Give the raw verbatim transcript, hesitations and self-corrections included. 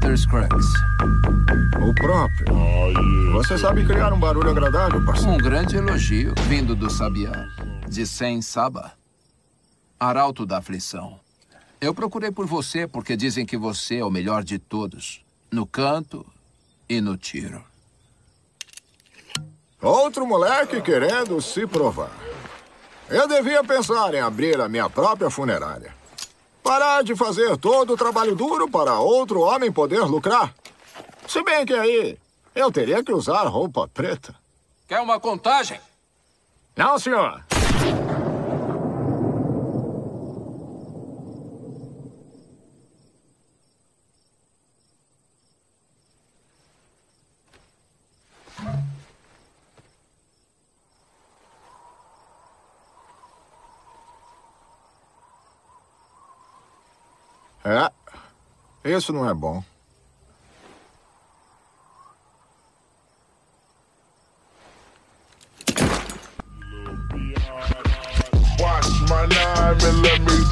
mister Scruggs. O próprio. Você sabe criar um barulho agradável, parceiro. Um grande elogio, vindo do Sabiá, de Sem Saba, arauto da aflição. Eu procurei por você porque dizem que você é o melhor de todos, no canto e no tiro. Outro moleque querendo se provar. Eu devia pensar em abrir a minha própria funerária. Parar de fazer todo o trabalho duro para outro homem poder lucrar. Se bem que aí, eu teria que usar roupa preta. Quer uma contagem? Não, senhor. É, isso não é bom. Watch my nine and let me